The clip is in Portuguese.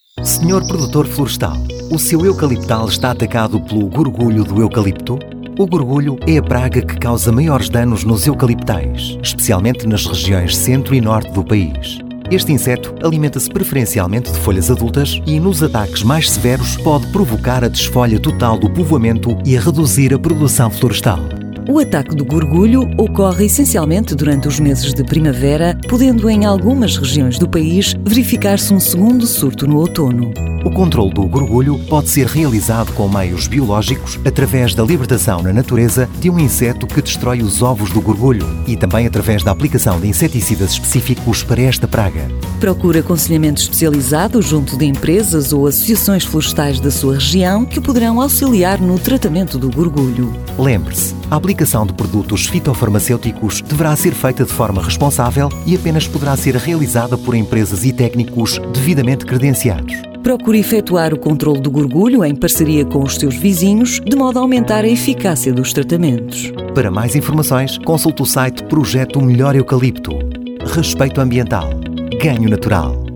Senhor produtor florestal, o seu eucaliptal está atacado pelo gorgulho do eucalipto? O gorgulho é a praga que causa maiores danos nos eucaliptais, especialmente nas regiões centro e norte do país. Este inseto alimenta-se preferencialmente de folhas adultas e, nos ataques mais severos, pode provocar a desfolha total do povoamento e a reduzir a produção florestal. O ataque do gorgulho ocorre essencialmente durante os meses de primavera, podendo em algumas regiões do país verificar-se um segundo surto no outono. O controle do gorgulho pode ser realizado com meios biológicos através da libertação na natureza de um inseto que destrói os ovos do gorgulho e também através da aplicação de inseticidas específicos para esta praga. Procure aconselhamento especializado junto de empresas ou associações florestais da sua região que poderão auxiliar no tratamento do gorgulho. Lembre-se, a aplicação de produtos fitofarmacêuticos deverá ser feita de forma responsável e apenas poderá ser realizada por empresas e técnicos devidamente credenciados. Procure efetuar o controle do gorgulho em parceria com os seus vizinhos, de modo a aumentar a eficácia dos tratamentos. Para mais informações, consulte o site Projeto Melhor Eucalipto. Respeito ambiental. Ganho natural.